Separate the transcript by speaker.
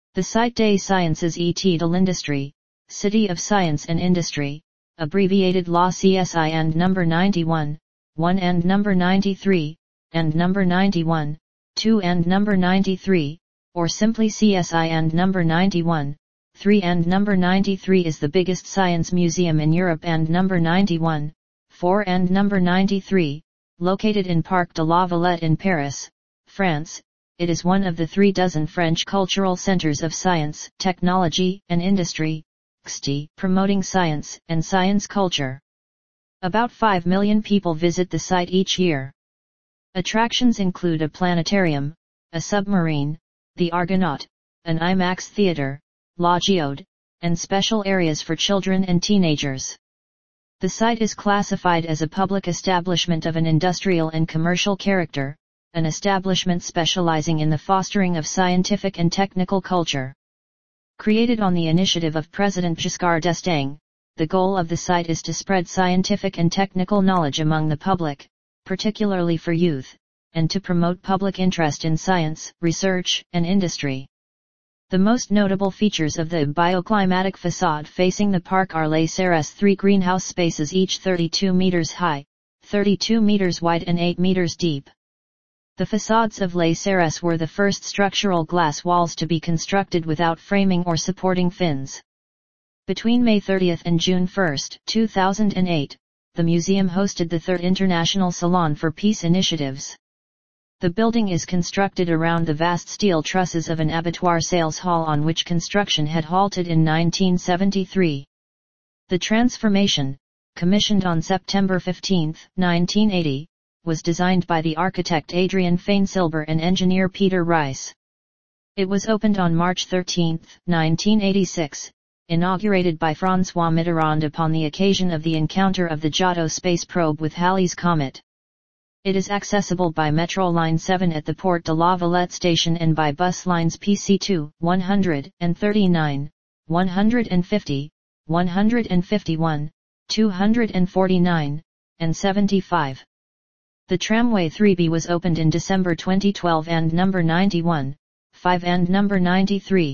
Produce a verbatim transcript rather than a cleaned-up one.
Speaker 1: The site des Sciences et de l'Industrie, City of Science and Industry, abbreviated L A C S I and number ninety-one, one and number ninety-three, and number ninety-one, two and number ninety-three, or simply C S I and number ninety-one, three and number ninety-three is the biggest science museum in Europe, and number ninety-one, four and number ninety-three, located in Parc de la Villette in Paris, France. It is one of the three dozen French cultural centers of science, technology, and industry, C T I, promoting science and science culture. About five million people visit the site each year. Attractions include a planetarium, a submarine, the Argonaut, an IMAX theater, La Geode, and special areas for children and teenagers. The site is classified as a public establishment of an industrial and commercial character, an establishment specializing in the fostering of scientific and technical culture. Created on the initiative of President Giscard d'Estaing, the goal of the site is to spread scientific and technical knowledge among the public, particularly for youth, and to promote public interest in science, research, and industry. The most notable features of the bioclimatic facade facing the park are Les Serres, three greenhouse spaces each thirty-two meters high, thirty-two meters wide and eight meters deep. The facades of Les Serres were the first structural glass walls to be constructed without framing or supporting fins. Between May thirtieth and June first, two thousand eight, the museum hosted the third International Salon for Peace Initiatives. The building is constructed around the vast steel trusses of an abattoir sales hall on which construction had halted in nineteen seventy-three. The transformation, commissioned on September fifteenth, nineteen eighty, was designed by the architect Adrian Fainsilber and engineer Peter Rice. It was opened on March thirteenth, nineteen eighty-six, inaugurated by François Mitterrand upon the occasion of the encounter of the Giotto space probe with Halley's Comet. It is accessible by Metro Line seven at the Porte de la Villette station and by bus lines P C two, one thirty-nine, one fifty, one fifty-one, two forty-nine, and seventy-five. The tramway three B was opened in December twenty twelve and number ninety-one, five and number ninety-three.